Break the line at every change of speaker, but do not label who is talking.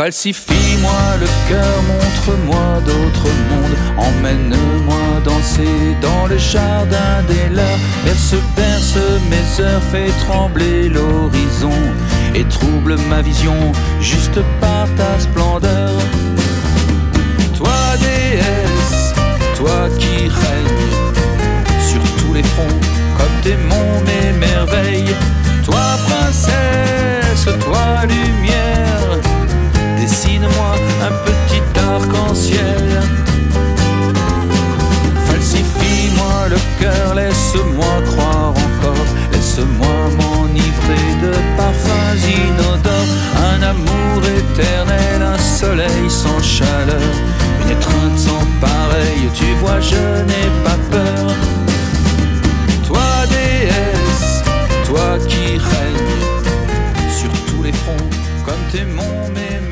Falsifie-moi le cœur, montre-moi d'autres mondes. Emmène-moi danser dans le jardin des leurs. Berce mes heures, fais trembler l'horizon et trouble ma vision juste par ta splendeur. Toi déesse, toi qui règnes sur tous les fronts comme démons mes merveilles. Toi princesse, toi lumière, dessine-moi un petit arc-en-ciel. Falsifie-moi le cœur, laisse-moi croire encore. Laisse-moi m'enivrer de parfums inodores. Un amour éternel, un soleil sans chaleur, une étreinte sans pareil, tu vois je n'ai pas peur. Toi déesse, toi qui règnes sur tous les fronts comme démons mes